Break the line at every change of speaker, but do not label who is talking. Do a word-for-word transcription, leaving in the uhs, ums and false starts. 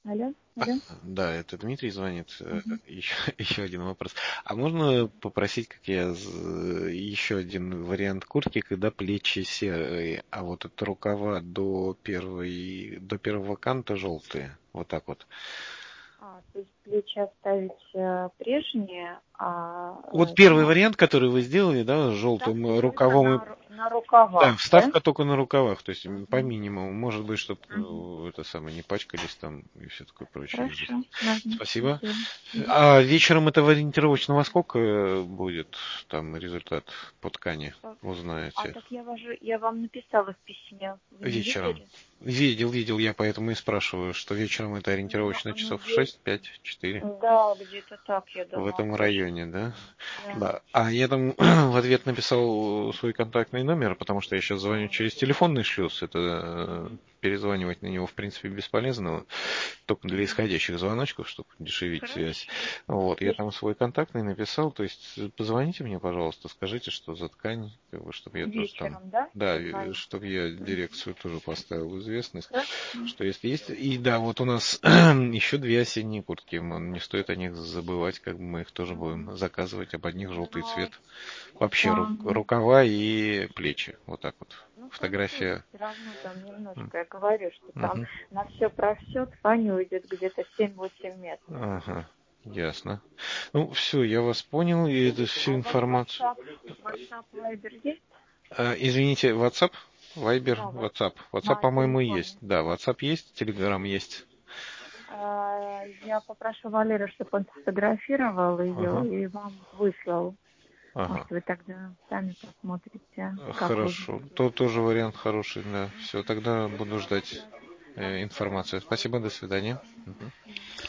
Алло,
А,
алло.
да, это Дмитрий звонит. Э,
Мгм.
Еще, еще один вопрос. А можно попросить, как я, з- еще один вариант куртки, когда плечи серые, а вот от рукава до первой, до первого канта желтые. Вот так вот.
А, то есть плечи оставить э, прежние, а
Вот
э,
первый
это,
вариант, который вы сделали, да, с желтым
ставка только
рукавом и...
на, ру- на
Да,
рукавах, да?
вставка только на рукавах, то есть м, по
Мгм.
минимуму. Может быть,
Мгм.
чтобы это самое не пачкались там и все такое прочее.
Хорошо, ладно,
Спасибо.
спасибо. Мгм.
А вечером это ориентировочно во сколько э, будет там результат по ткани?
Так. А
Узнаете.
так я, вожу, я вам написала в письме, вы не
Вечером.
видели?
Видел, видел, я поэтому и спрашиваю, что вечером это
Ну,
ориентировочно
ну,
часов
где-
шесть, пять, четыре.
да, где-то так, я
В
думаю,
этом
точно.
районе, да?
Да.
Да. А я там в ответ написал свой контактный номер, потому что я сейчас звоню
А,
через телефонный шлюз. Это э,
мгм,
перезванивать на него, в принципе, бесполезно. Только для
мгм.
исходящих звоночков, чтобы дешевить связь.
Хорошо.
Вот, я там
Есть
свой контактный написал. То есть позвоните мне, пожалуйста, скажите, что за ткань, как бы, чтобы я тоже там...
вечером, да?
Да,
Позвонить.
чтобы я дирекцию тоже поставил в известность,
Хорошо.
что если есть. И да, вот у нас еще две осенние куртки. м, Не стоит о них забывать, как бы мы их тоже
Мгм.
будем заказывать, об одних желтый
Но,
цвет. Вообще ру-
да,
рукава и плечи. Вот так вот.
ну хорошо,
Фотография.
все равно там
М,
немножко, я говорю, что там
мгм.
на все про все ткань уйдет где-то семь-восемь метров.
Ага, ясно. Ну, все, я вас понял, и это
А
всю
у вас
информацию.
WhatsApp, WhatsApp Viber есть?
А, извините, WhatsApp, Viber,
Да, вот
WhatsApp. WhatsApp,
на
по-моему, есть.
телефоне.
Да, WhatsApp есть, Telegram есть.
А, я попрошу Валерия, чтобы он сфотографировал
Ага,
ее и вам выслал.
ага.
Может, вы тогда сами посмотрите, как
Хорошо.
выглядит.
То тоже вариант хороший, да. Все,
Мгм.
тогда буду
Хорошо,
ждать
да. Да,
э,
спасибо.
информацию. Спасибо, до свидания.
Мгм.
Мгм.
Мгм.